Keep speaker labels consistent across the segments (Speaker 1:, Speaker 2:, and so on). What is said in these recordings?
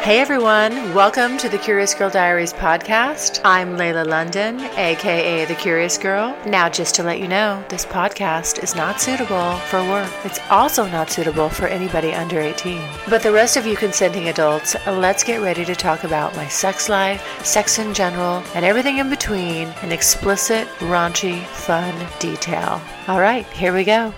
Speaker 1: Hey everyone, welcome to the Curious Girl Diaries podcast. I'm Layla London, aka The Curious Girl. Now, just to let you know, this podcast is not suitable for work. It's also not suitable for anybody under 18. But the rest of you consenting adults, let's get ready to talk about my sex life, sex in general, and everything in between in explicit, raunchy, fun detail. All right, here we go.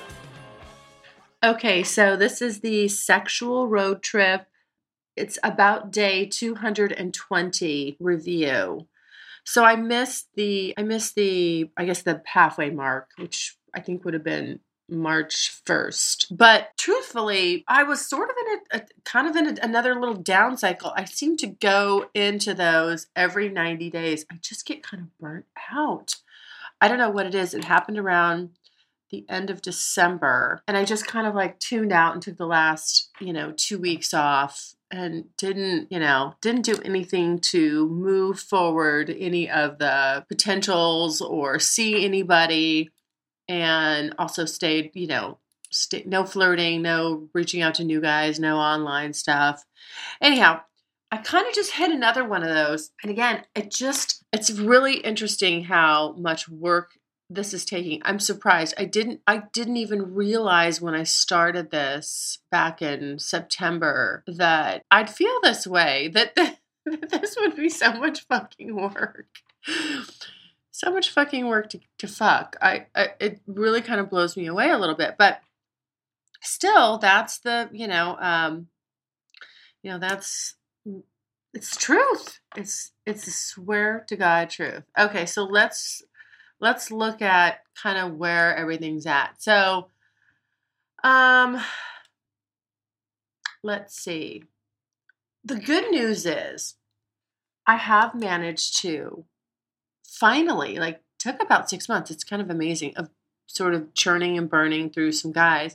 Speaker 1: Okay, so this is the sexual road trip. It's about day 220 review. So I missed the halfway mark, which I think would have been March 1st. But truthfully, I was sort of in another little down cycle. I seem to go into those every 90 days. I just get kind of burnt out. I don't know what it is. It happened around the end of December, and I just kind of tuned out and took the last, 2 weeks off and didn't do anything to move forward any of the potentials or see anybody, and also stayed, no flirting, no reaching out to new guys, no online stuff. Anyhow, I kind of just hit another one of those. And again, it's really interesting how much work this is taking. I'm surprised. I didn't even realize when I started this back in September that I'd feel this way, that this would be so much fucking work. So much fucking work to fuck. It really kind of blows me away a little bit, but still, that's the, it's truth. It's a swear to God truth. Okay, so let's look at kind of where everything's at. So, let's see. The good news is I have managed to finally, took about 6 months. It's kind of amazing, of sort of churning and burning through some guys,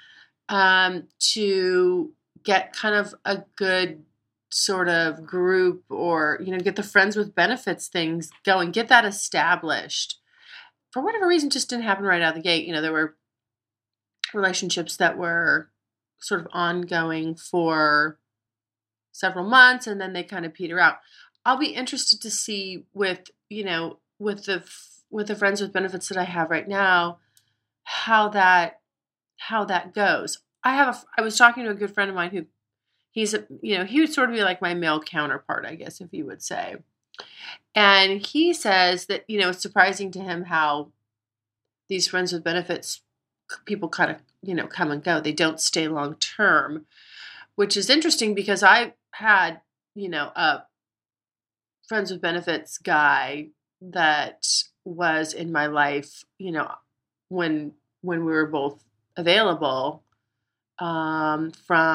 Speaker 1: to get kind of a good sort of group, or, get the friends with benefits things going, get that established. For whatever reason, just didn't happen right out of the gate. There were relationships that were sort of ongoing for several months, and then they kind of peter out. I'll be interested to see with the friends with benefits that I have right now, how that goes. I was talking to a good friend of mine who he would sort of be like my male counterpart, I guess, if you would say. And he says that, it's surprising to him how these friends with benefits people kind of, come and go. They don't stay long term, which is interesting because I had, a friends with benefits guy that was in my life, when we were both available, from,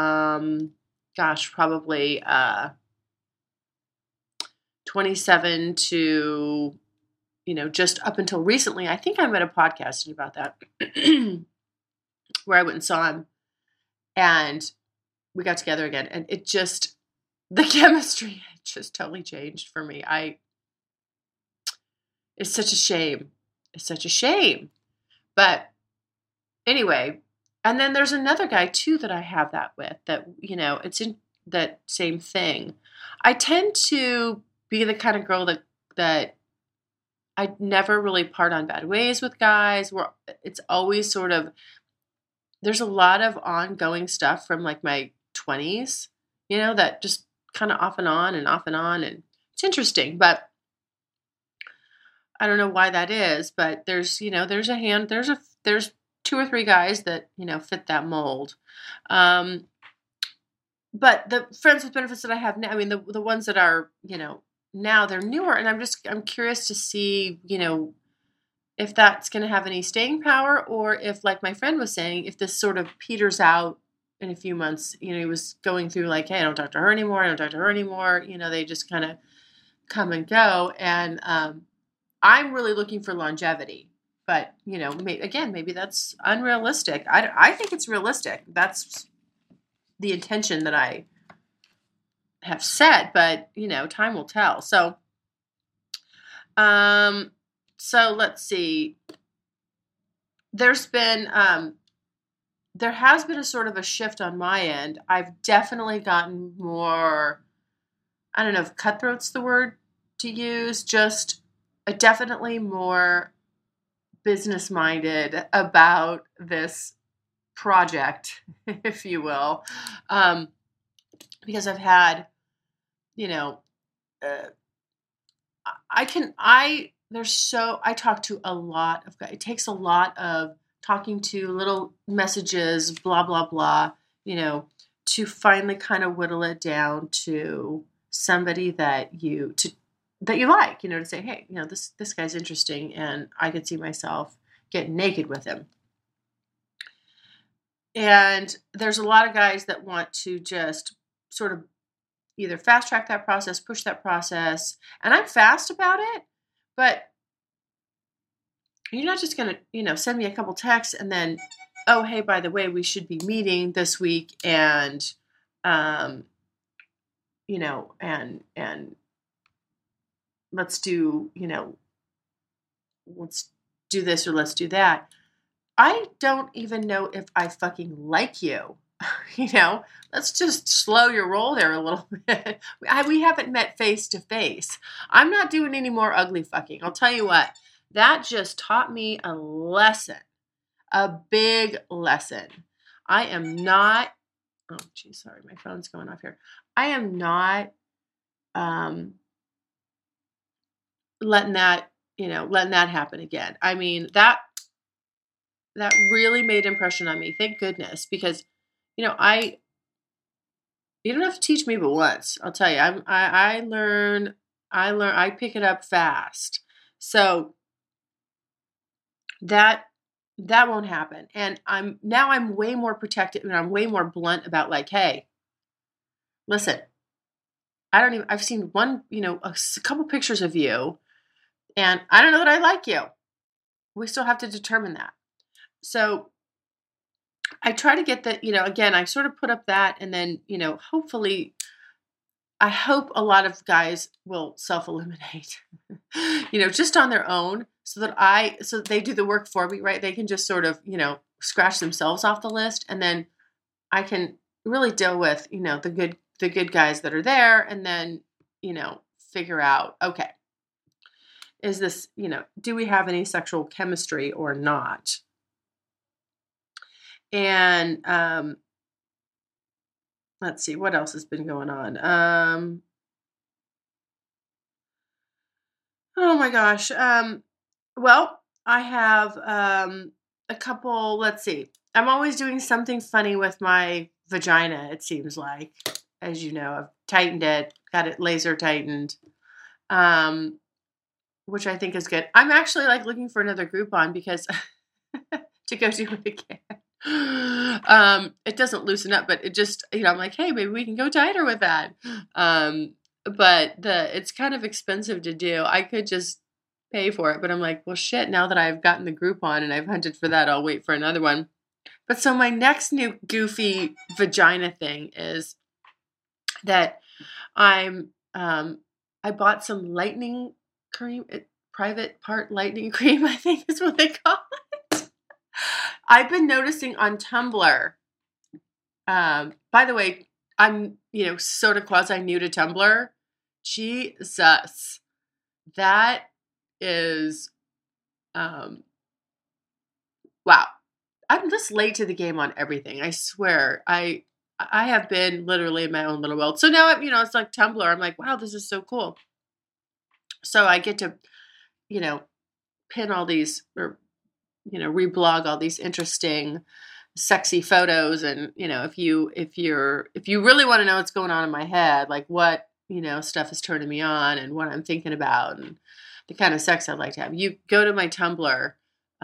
Speaker 1: probably 27 to, just up until recently. I think I might have podcasted about that, where I went and saw him and we got together again, and the chemistry just totally changed for me. It's such a shame. It's such a shame. But anyway, and then there's another guy too that I have that with, that, it's in that same thing. I tend to be the kind of girl that I never really part on bad ways with guys. It's always sort of, there's a lot of ongoing stuff from my 20s, that just kind of off and on, and it's interesting, but I don't know why that is, but there's two or three guys that, fit that mold. But the friends with benefits that I have now, the ones that are, now they're newer, and I'm curious to see, if that's going to have any staying power, or if, like my friend was saying, if this sort of peters out in a few months. He was going through hey, I don't talk to her anymore. They just kind of come and go. And I'm really looking for longevity. But, maybe that's unrealistic. I think it's realistic. That's the intention that I have set, but, time will tell. So, let's see. There's been, there has been a sort of a shift on my end. I've definitely gotten more, I don't know if cutthroat's the word to use, just definitely more business minded about this project, if you will. Because I've had, you know, uh, I talk to a lot of guys. It takes a lot of talking to little messages, blah, blah, blah, to finally kind of whittle it down to somebody that you like, to say, hey, this guy's interesting and I could see myself getting naked with him. And there's a lot of guys that want to just sort of either fast track that process, push that process. And I'm fast about it, but you're not just going to, send me a couple texts and then, oh, hey, by the way, we should be meeting this week and, and let's do, let's do this or let's do that. I don't even know if I fucking like you. Let's just slow your roll there a little bit. We haven't met face to face. I'm not doing any more ugly fucking. I'll tell you what, that just taught me a lesson, a big lesson. I am not, oh geez, sorry, my phone's going off here. I am not letting that happen again. I mean, that really made impression on me. Thank goodness, because you don't have to teach me but once. I'll tell you, I learn, I pick it up fast. So that won't happen. And I'm way more protected and I'm way more blunt about like, hey, listen, I've seen one, a couple pictures of you and I don't know that I like you. We still have to determine that. So I try to get that, again, I sort of put up that and then, hopefully, I hope a lot of guys will self-eliminate, just on their own so they do the work for me, right? They can just sort of, scratch themselves off the list and then I can really deal with, the good guys that are there and then, figure out, okay, is this, do we have any sexual chemistry or not? And let's see, what else has been going on? Oh my gosh. Well, I have a couple, let's see. I'm always doing something funny with my vagina, it seems like. As you know, I've tightened it, got it laser tightened, which I think is good. I'm actually like looking for another Groupon because to go do it again. It doesn't loosen up, but it just, I'm like, hey, maybe we can go tighter with that. But it's kind of expensive to do. I could just pay for it, but I'm like, well, shit, now that I've gotten the Groupon and I've hunted for that, I'll wait for another one. But so my next new goofy vagina thing is that I bought some lightning cream, private part lightning cream, I think is what they call it. I've been noticing on Tumblr, by the way, I'm, sort of quasi new to Tumblr. Jesus. That is, wow. I'm just late to the game on everything. I swear. I have been literally in my own little world. So now, it's like Tumblr. I'm like, wow, this is so cool. So I get to, pin all these or, reblog all these interesting, sexy photos. And, if you really want to know what's going on in my head, like what, stuff is turning me on and what I'm thinking about and the kind of sex I'd like to have, you go to my Tumblr,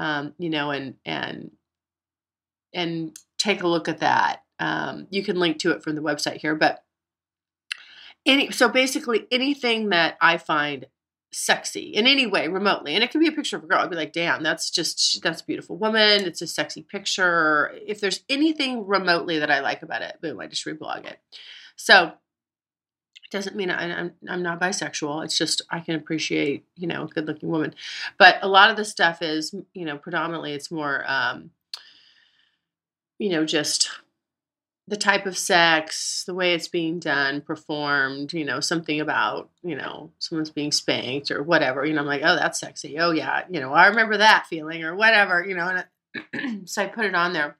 Speaker 1: and take a look at that. You can link to it from the website here, but so basically anything that I find sexy in any way remotely, and it can be a picture of a girl, I'd be like, damn, that's a beautiful woman. It's a sexy picture. If there's anything remotely that I like about it, boom, I just reblog it. So it doesn't mean I'm not bisexual. It's just, I can appreciate, a good looking woman, but a lot of the stuff is, predominantly it's more, just the type of sex, the way it's being done, performed, something about, someone's being spanked or whatever, I'm like, oh, that's sexy. Oh yeah. I remember that feeling or whatever, so I put it on there.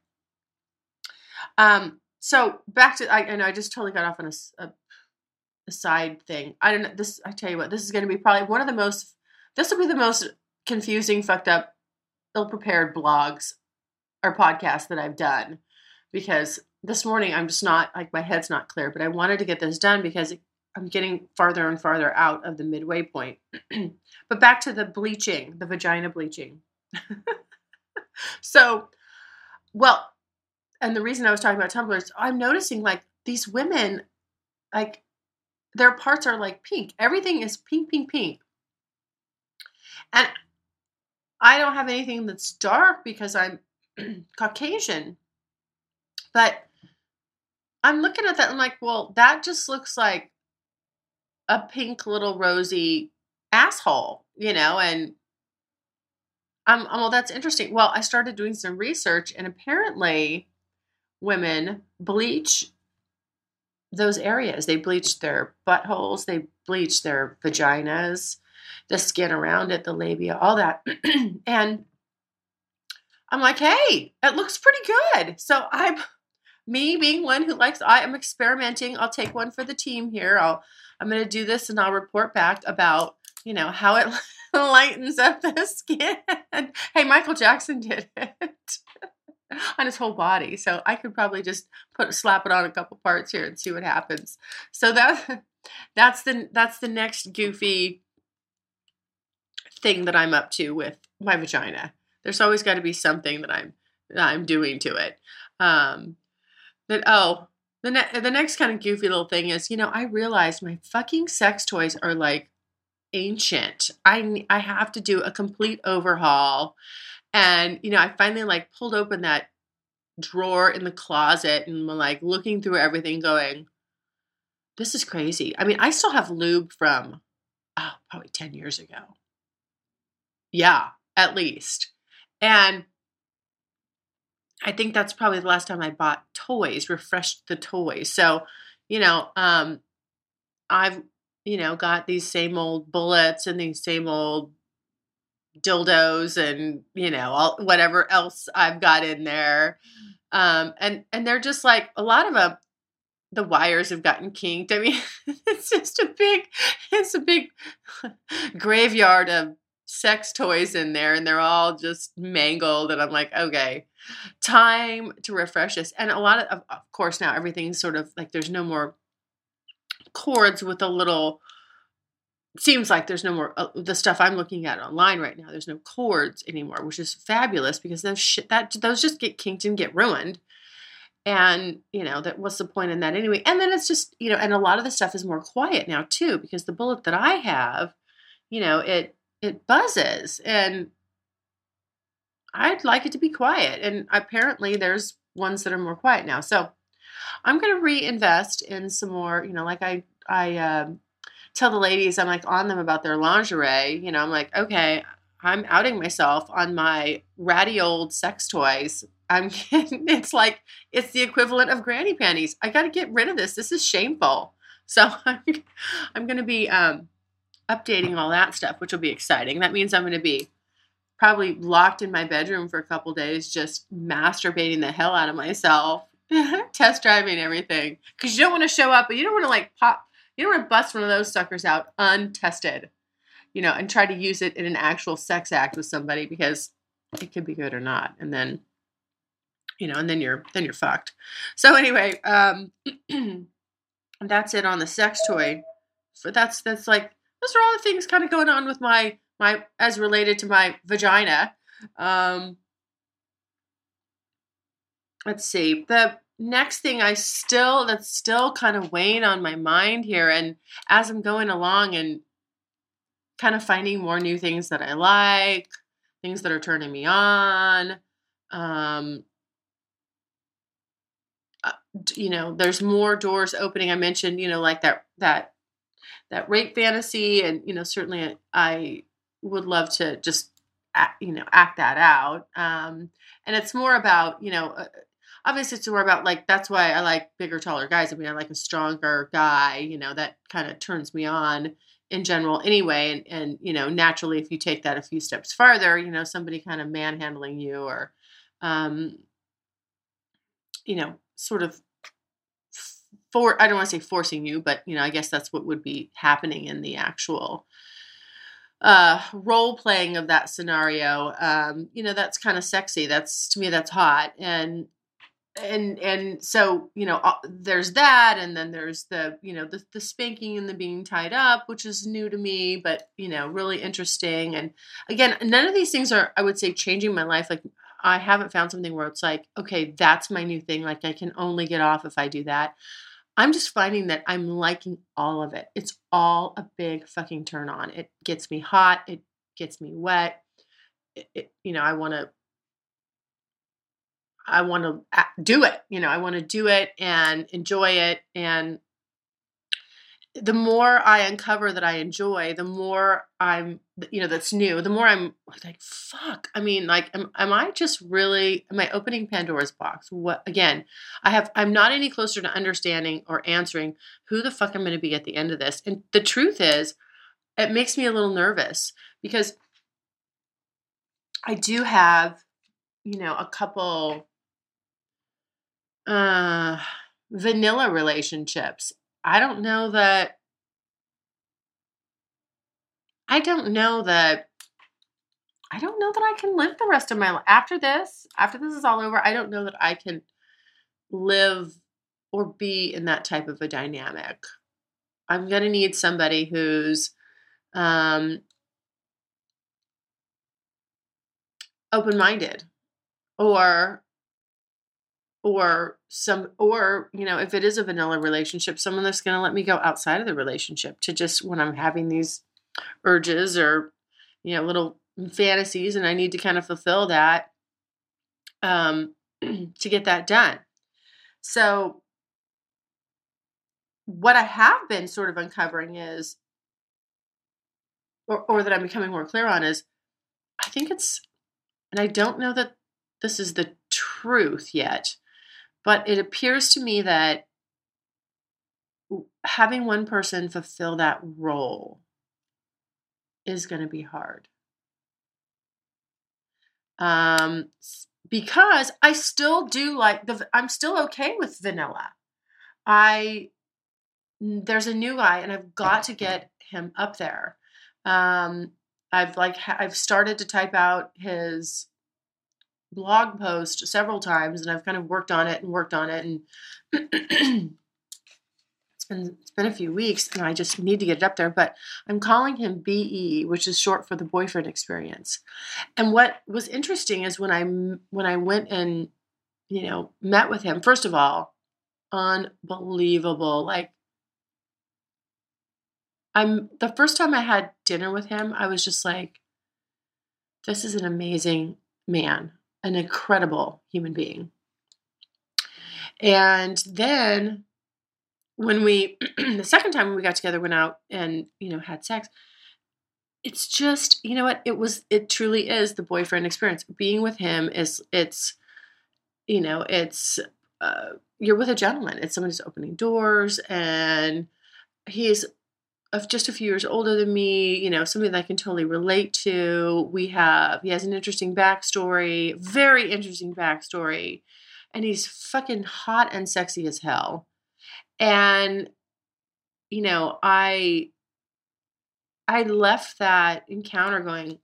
Speaker 1: So back to, I know I just totally got off on a side thing. I don't know this. I tell you what, this is going to be probably this will be the most confusing, fucked up, ill-prepared blogs or podcasts that I've done, because this morning I'm just not, like, my head's not clear, but I wanted to get this done because I'm getting farther and farther out of the midway point. But back to the bleaching, the vagina bleaching. So, well, and the reason I was talking about Tumblr is I'm noticing, like, these women, like, their parts are like pink. Everything is pink, pink, pink. And I don't have anything that's dark because I'm Caucasian. But I'm looking at that and I'm like, well, that just looks like a pink little rosy asshole, and well, that's interesting. Well, I started doing some research, and apparently women bleach those areas. They bleach their buttholes, they bleach their vaginas, the skin around it, the labia, all that. And I'm like, hey, it looks pretty good. So me being one who I am experimenting. I'll take one for the team here. I'm going to do this and I'll report back about, how it lightens up the skin. Hey, Michael Jackson did it on his whole body. So I could probably just slap it on a couple parts here and see what happens. So that's the next goofy thing that I'm up to with my vagina. There's always got to be something that I'm doing to it. The next kind of goofy little thing is, I realized my fucking sex toys are like ancient. I have to do a complete overhaul. And, I finally like pulled open that drawer in the closet and I'm like looking through everything going, this is crazy. I mean, I still have lube from, probably 10 years ago. Yeah, at least. And I think that's probably the last time I bought toys, refreshed the toys. So, I've, got these same old bullets and these same old dildos and, whatever else I've got in there. And they're just like, a lot of them, the wires have gotten kinked. I mean, it's a big graveyard of sex toys in there, and they're all just mangled. And I'm like, okay, time to refresh this. And a lot of course, now everything's sort of like, there's no more cords with a little, seems like there's no more, the stuff I'm looking at online right now, there's no cords anymore, which is fabulous because those just get kinked and get ruined. And, that what's the point in that anyway? And then it's just, and a lot of the stuff is more quiet now too, because the bullet that I have, it buzzes and I'd like it to be quiet. And apparently there's ones that are more quiet now. So I'm going to reinvest in some more, like I tell the ladies, I'm like on them about their lingerie, I'm like, okay, I'm outing myself on my ratty old sex toys. It's like, it's the equivalent of granny panties. I got to get rid of this. This is shameful. So I'm going to be updating all that stuff, which will be exciting. That means I'm going to be probably locked in my bedroom for a couple days, just masturbating the hell out of myself, test driving everything. Because you don't want to show up, but you don't want to like you don't want to bust one of those suckers out untested, and try to use it in an actual sex act with somebody, because it could be good or not. And then, and then you're fucked. So anyway, that's it on the sex toy. So that's like, those are all the things kind of going on with my as related to my vagina. Let's see. The next thing that's still kind of weighing on my mind here, and as I'm going along and kind of finding more new things that I like, things that are turning me on, there's more doors opening. I mentioned, like that rape fantasy, and certainly I would love to just act that out. And it's more about, obviously it's more about like, that's why I like bigger, taller guys. I mean, I like a stronger guy, that kind of turns me on in general anyway. And, naturally, if you take that a few steps farther, somebody kind of manhandling you or, um, sort of I don't want to say forcing you, but, I guess that's what would be happening in the actual role playing of that scenario. That's kind of sexy. To me, that's hot. And so, there's that. And then there's the spanking and the being tied up, which is new to me, but, really interesting. And again, none of these things are, I would say, changing my life. Like, I haven't found something where it's like, okay, that's my new thing. Like, I can only get off if I do that. I'm just finding that I'm liking all of it. It's all a big fucking turn on. It gets me hot. It gets me wet. I want to do it. I want to do it and enjoy it. And the more I uncover that I enjoy, the more that's new, the more I'm like, fuck. I mean, like, am I opening Pandora's box? What, again, I'm not any closer to understanding or answering who the fuck I'm going to be at the end of this. And the truth is, it makes me a little nervous because I do have, a couple, vanilla relationships. I don't know that I can live the rest of my life after this. After this is all over, I don't know that I can live or be in that type of a dynamic. I'm going to need somebody who's open-minded or if it is a vanilla relationship, someone that's going to let me go outside of the relationship to just when I'm having these urges or, little fantasies and I need to kind of fulfill that, to get that done. So what I have been sort of uncovering is, or that I'm becoming more clear on is, I think and I don't know that this is the truth yet, but it appears to me that having one person fulfill that role is going to be hard. Because I still do I'm still okay with vanilla. There's a new guy and I've got to get him up there. I've started to type out his blog post several times and I've kind of worked on it and it's been a few weeks and I just need to get it up there, but I'm calling him BE, which is short for the boyfriend experience. And what was interesting is when I went and, met with him, first of all, unbelievable. Like, the first time I had dinner with him, I was just like, this is an amazing man, an incredible human being. And then when the second time we got together, went out and, had sex, it's just, it truly is the boyfriend experience. Being with him you're with a gentleman. It's someone who's opening doors and he's of just a few years older than me, somebody that I can totally relate to. He has an interesting backstory, very interesting backstory, and he's fucking hot and sexy as hell. And, I left that encounter going,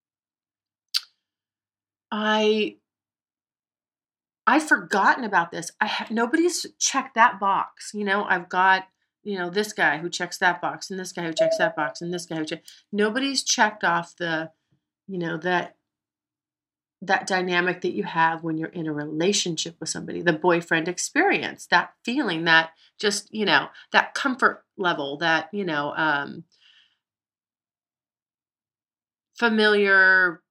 Speaker 1: I've forgotten about this. Nobody's checked that box. I've got, this guy who checks that box and this guy who checks that box and this guy who checks. Nobody's checked off the, that dynamic that you have when you're in a relationship with somebody, the boyfriend experience, that feeling, that just, that comfort level, that, familiar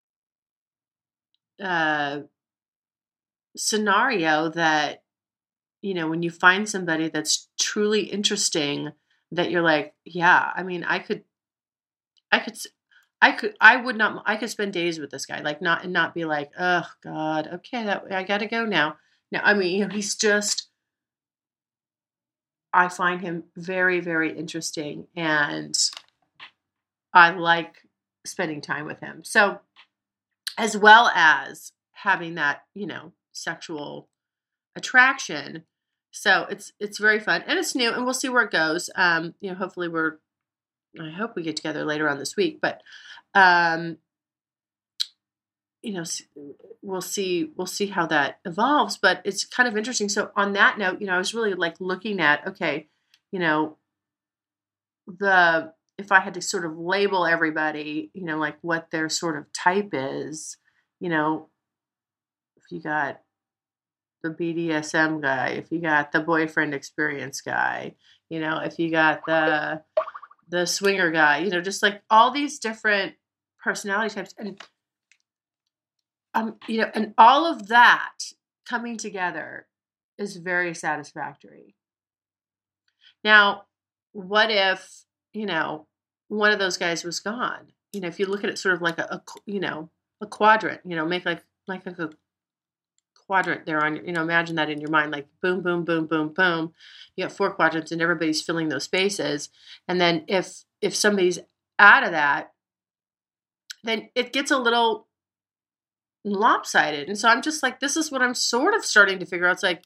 Speaker 1: scenario that, when you find somebody that's truly interesting, that you're like, yeah, I mean, I could spend days with this guy, like not be like, oh God, okay, I gotta go now. Now, I mean, he's just, I find him very, very interesting, and I like spending time with him. So, as well as having that, sexual attraction. So it's very fun and it's new, and we'll see where it goes. Hopefully I hope we get together later on this week, but um, we'll see how that evolves, but it's kind of interesting. So on that note, I was really like looking at, okay, you know, if I had to sort of label everybody, like what their sort of type is, if you got the BDSM guy, if you got the boyfriend experience guy, if you got the swinger guy, just like all these different personality types, and and all of that coming together is very satisfactory. Now, what if, one of those guys was gone? If you look at it sort of like a quadrant, make like a quadrant there on, imagine that in your mind, like boom, boom, boom, boom, boom. You got 4 quadrants and everybody's filling those spaces. And then if somebody's out of that, then it gets a little lopsided. And so I'm just like, this is what I'm sort of starting to figure out. It's like,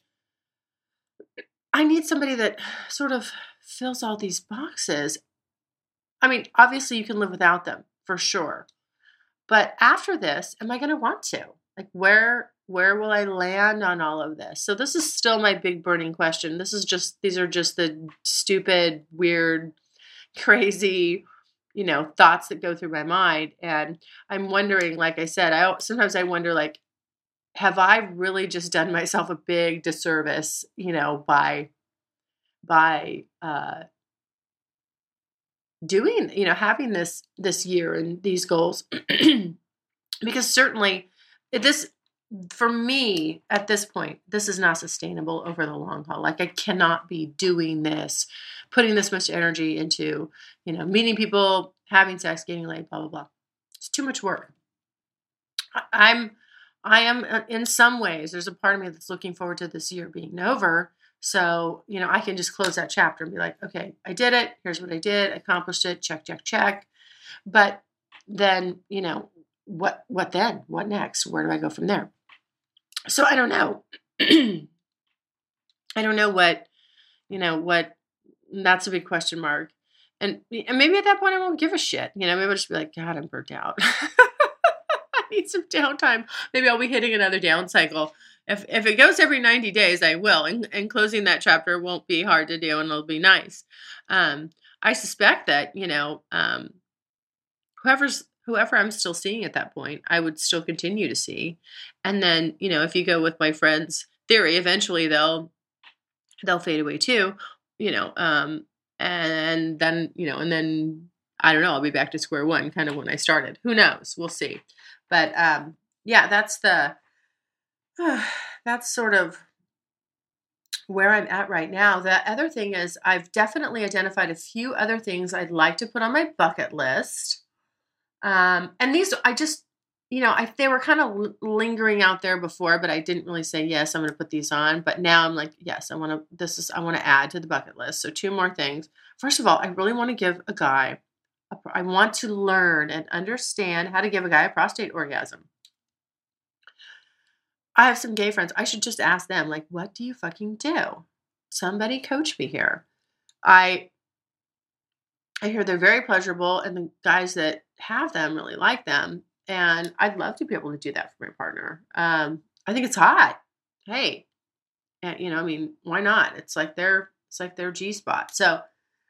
Speaker 1: I need somebody that sort of fills all these boxes. I mean, obviously you can live without them for sure. But after this, am I going to want to? Like, where will I land on all of this? So this is still my big burning question. These are just the stupid, weird, crazy, thoughts that go through my mind. And I'm wondering, like I said, sometimes I wonder, like, have I really just done myself a big disservice, by doing, having this year and these goals? Because certainly this, for me at this point, this is not sustainable over the long haul. Like, I cannot be doing this, putting this much energy into, meeting people, having sex, getting laid, blah, blah, blah. It's too much work. I am in some ways, there's a part of me that's looking forward to this year being over. So, I can just close that chapter and be like, okay, I did it. Here's what I did. I accomplished it. Check, check, check. But then, what then? What next? Where do I go from there? So I don't know. I don't know what, that's a big question mark. And maybe at that point I won't give a shit. Maybe I'll just be like, God, I'm burnt out. I need some downtime. Maybe I'll be hitting another down cycle. If it goes every 90 days, I will. And closing that chapter won't be hard to do, and it'll be nice. I suspect that, whoever I'm still seeing at that point, I would still continue to see. And then, if you go with my friend's theory, eventually they'll fade away too, and then, and then I don't know, I'll be back to square one, kind of when I started. Who knows? We'll see. But yeah, that's sort of where I'm at right now. The other thing is, I've definitely identified a few other things I'd like to put on my bucket list. And these, I just, they were kind of lingering out there before, but I didn't really say, yes, I'm going to put these on. But now I'm like, yes, I want to add to the bucket list. So 2 more things. First of all, I really want to give a guy, I want to learn and understand how to give a guy a prostate orgasm. I have some gay friends. I should just ask them, like, what do you fucking do? Somebody coach me here. I hear they're very pleasurable, and the guys that have them really like them. And I'd love to be able to do that for my partner. I think it's hot. Hey, and, I mean, why not? It's like their G spot. So,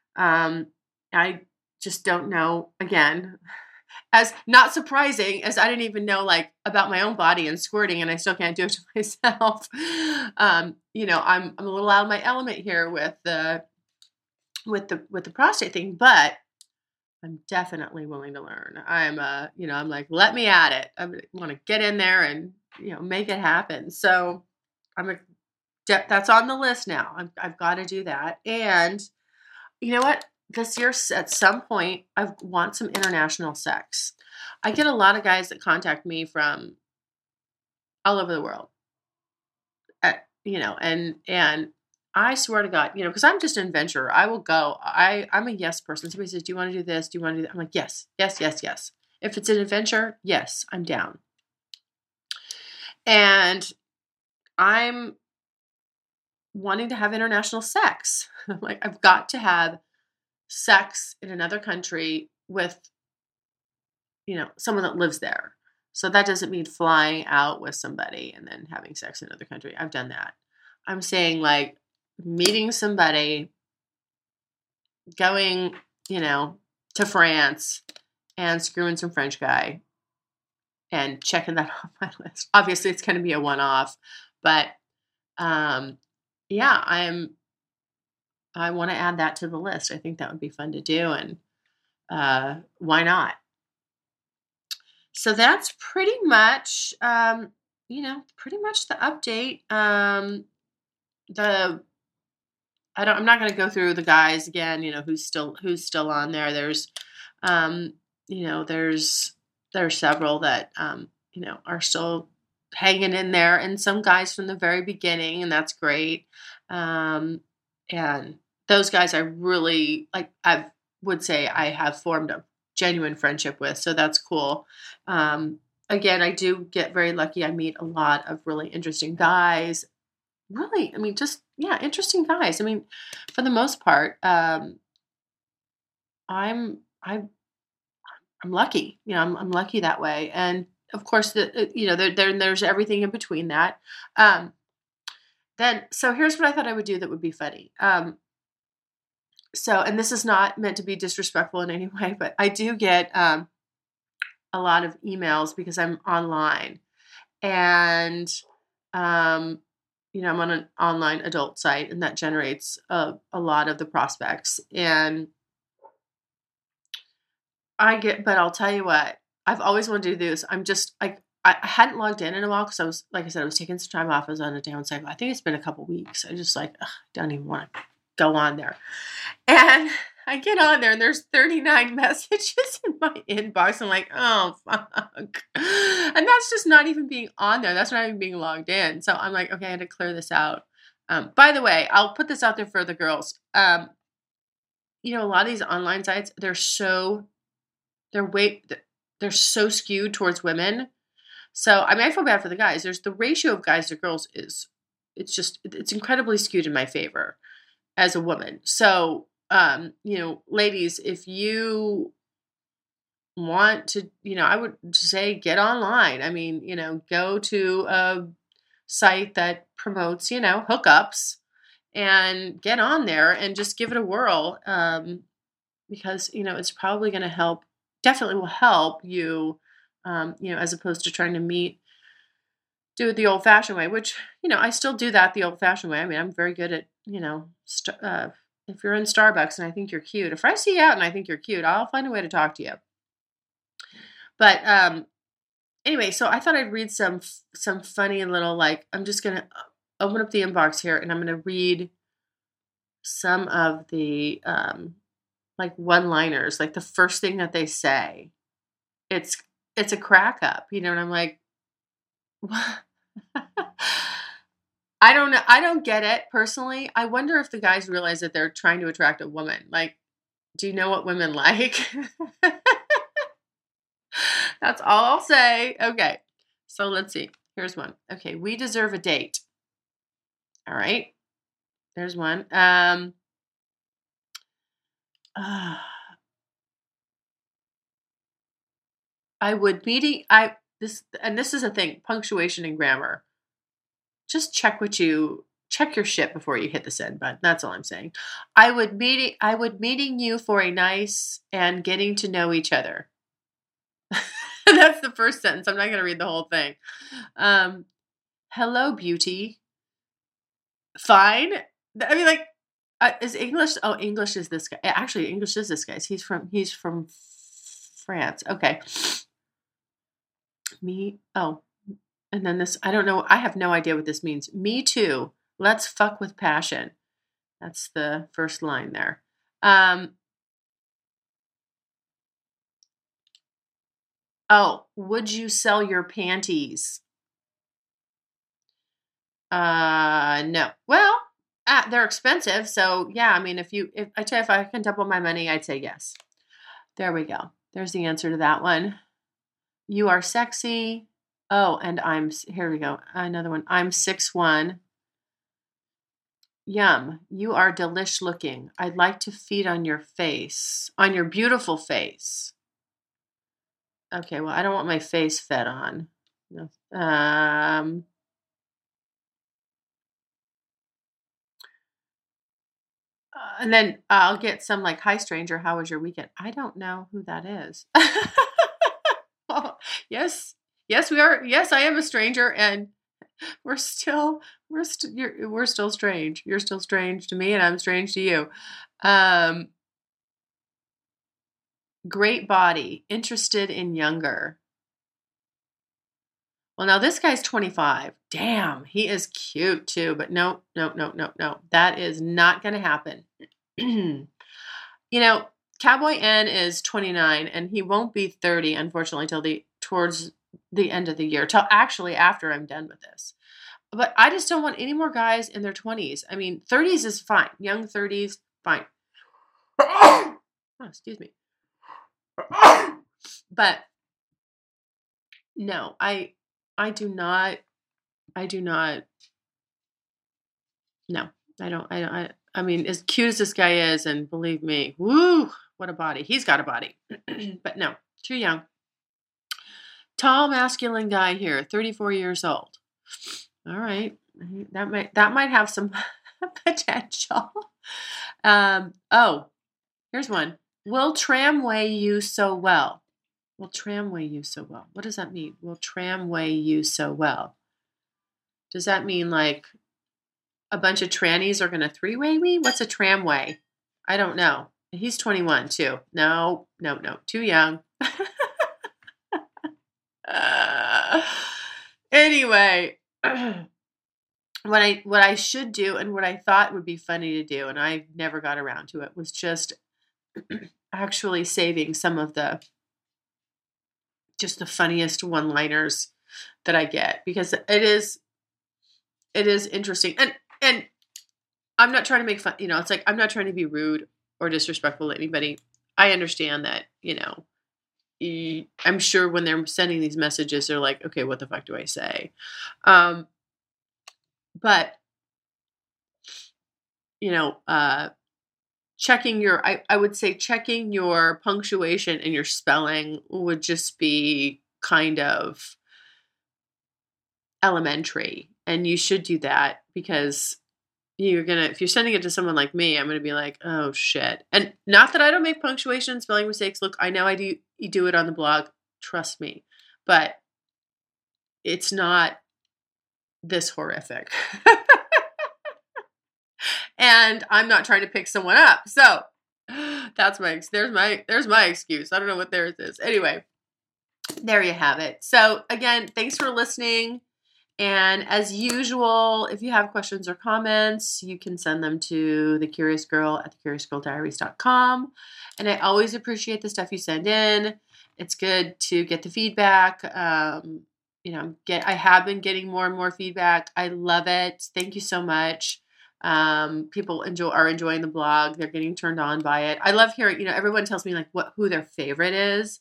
Speaker 1: I just don't know, again, as not surprising as I didn't even know, like, about my own body and squirting, and I still can't do it to myself. I'm a little out of my element here with the prostate thing, but I'm definitely willing to learn. I'm like, let me at it. I want to get in there and, make it happen. So that's on the list now. I've got to do that. And you know what? This year, at some point, I want some international sex. I get a lot of guys that contact me from all over the world. and I swear to God, because I'm just an adventurer. I will go. I'm a yes person. Somebody says, "Do you want to do this? Do you want to do that?" I'm like, yes, yes, yes, yes. If it's an adventure, yes, I'm down. And I'm wanting to have international sex. Like, I've got to have sex in another country with, someone that lives there. So that doesn't mean flying out with somebody and then having sex in another country. I've done that. I'm saying, like, meeting somebody, going, to France and screwing some French guy and checking that off my list. Obviously, it's going to be a one-off, but yeah, I want to add that to the list. I think that would be fun to do, and why not? So that's pretty much, pretty much the update. The I'm not going to go through the guys again. Who's still on there. There's, um, there's several that are still hanging in there, and some guys from the very beginning, and that's great. And those guys I really like. I would say I have formed a genuine friendship with, so that's cool. Again, I do get very lucky. I meet a lot of really interesting guys. Really, I mean, just yeah, interesting guys. I mean, for the most part, I'm I'm I'm lucky. I'm lucky that way. And of course, there's everything in between that. Um, then so here's what I thought I would do that would be funny. And this is not meant to be disrespectful in any way, but I do get a lot of emails because I'm online, and I'm on an online adult site, and that generates a lot of the prospects. And but I'll tell you what, I've always wanted to do this. I'm just like, I hadn't logged in a while because like I said, I was taking some time off. I was on a down cycle. I think it's been a couple weeks. I just like, don't even want to go on there. And I get on there and there's 39 messages in my inbox. I'm like, oh, fuck. And that's just not even being on there. That's not even being logged in. So I'm like, okay, I had to clear this out. By the way, I'll put this out there for the girls. A lot of these online sites, they're so skewed towards women. So, I mean, I feel bad for the guys. There's the ratio of guys to girls it's incredibly skewed in my favor as a woman. So, ladies, if you want to, I would say get online. I mean, go to a site that promotes, hookups, and get on there and just give it a whirl. Because, it's probably going to definitely will help you, as opposed to trying to do it the old fashioned way, which, I still do that the old fashioned way. I mean, I'm very good at, if you're in Starbucks and I think you're cute, if I see you out and I think you're cute, I'll find a way to talk to you. But, anyway, so I thought I'd read some funny little, like, I'm just going to open up the inbox here and I'm going to read some of the, like one-liners, like the first thing that they say. It's a crack up, and I'm like, what? I don't know. I don't get it personally. I wonder if the guys realize that they're trying to attract a woman. Like, do you know what women like? That's all I'll say. Okay. So let's see. Here's one. Okay. We deserve a date. All right. There's one. This is a thing, punctuation and grammar. Just check your shit before you hit the send button. That's all I'm saying. I would meeting you for a nice and getting to know each other. That's the first sentence. I'm not going to read the whole thing. Hello, beauty. Fine. I mean, like, is English? Oh, English is this guy. Actually, English is this guy. He's from France. Okay. And then this, I don't know. I have no idea what this means. Me too. Let's fuck with passion. That's the first line there. Would you sell your panties? No. Well, they're expensive. So yeah, I mean, if I can double my money, I'd say yes. There we go. There's the answer to that one. You are sexy. Oh, and here we go. Another one. I'm 6'1". Yum. You are delish looking. I'd like to feed on your face, on your beautiful face. Okay, well, I don't want my face fed on. No. And then I'll get some like, hi stranger, how was your weekend? I don't know who that is. Oh, yes. Yes, we are. Yes, I am a stranger, and we're still strange. You're still strange to me, and I'm strange to you. Great body, interested in younger. Well, now this guy's 25. Damn, he is cute too, but no. That is not going to happen. Cowboy N is 29, and he won't be 30, unfortunately, towards the end of the year, till actually after I'm done with this. But I just don't want any more guys in their 20s. I mean, 30s is fine. Young 30s, fine. Oh, excuse me. But no, I do not. No, I don't. I mean, as cute as this guy is, and believe me, woo, what a body. He's got a body. But no, too young. Tall, masculine guy here, 34 years old. All right. That might have some potential. Here's one. Will tramway you so well? Will tramway you so well? What does that mean? Will tramway you so well? Does that mean like a bunch of trannies are going to three-way me? What's a tramway? I don't know. He's 21 too. No. Too young. Anyway, what I should do and what I thought would be funny to do, and I never got around to it, was just actually saving some of the funniest one-liners that I get, because it is interesting. And I'm not trying to make fun, it's like, I'm not trying to be rude or disrespectful to anybody. I understand that, I'm sure when they're sending these messages, they're like, okay, what the fuck do I say? But, I would say checking your punctuation and your spelling would just be kind of elementary. And you should do that, because if you're sending it to someone like me, I'm going to be like, oh shit. And not that I don't make punctuation and spelling mistakes. Look, I know you do it on the blog. Trust me. But it's not this horrific. And I'm not trying to pick someone up. So there's my excuse. I don't know what theirs is. Anyway, there you have it. So again, thanks for listening. And as usual, if you have questions or comments, you can send them to thecuriousgirl@thecuriousgirldiaries.com. And I always appreciate the stuff you send in. It's good to get the feedback. I have been getting more and more feedback. I love it. Thank you so much. People are enjoying the blog. They're getting turned on by it. I love hearing, everyone tells me like who their favorite is.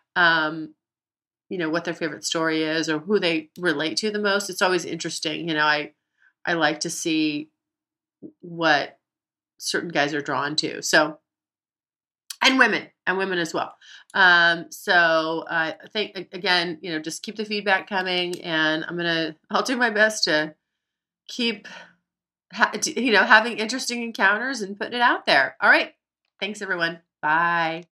Speaker 1: What their favorite story is or who they relate to the most. It's always interesting. I like to see what certain guys are drawn to. So, and women as well. So I think, again, just keep the feedback coming, and I'll do my best to keep, having interesting encounters and putting it out there. All right. Thanks everyone. Bye.